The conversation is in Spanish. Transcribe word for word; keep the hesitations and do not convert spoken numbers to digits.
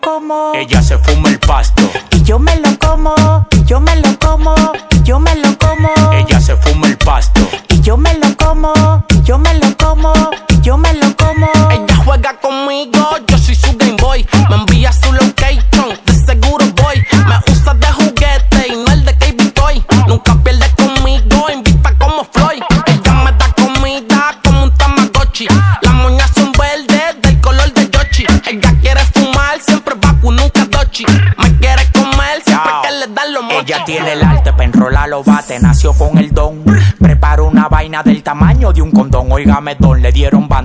como. Ella se fuma el pasto Y yo me lo como, y yo me lo como, y yo me lo como. Ella se fuma el pasto Y yo me lo como, y yo me lo como, y yo me lo como. Ella juega conmigo, yo soy su Game Boy. Me envía su location, de seguro voy. Me usa de juguete y no el de Baby Toy. Nunca pierde conmigo, invita como Floyd. Ella me da comida como un Tamagotchi. Las moñas son verdes del color de Yoshi. Ella quiere fumar, siempre vacu, nunca dochi. Me quiere comer, siempre que le dan los mochis. Ella tiene el arte pa' enrolar los bates, nació con el don. Preparó una vaina del tamaño de un condón. Óigame, don, le dieron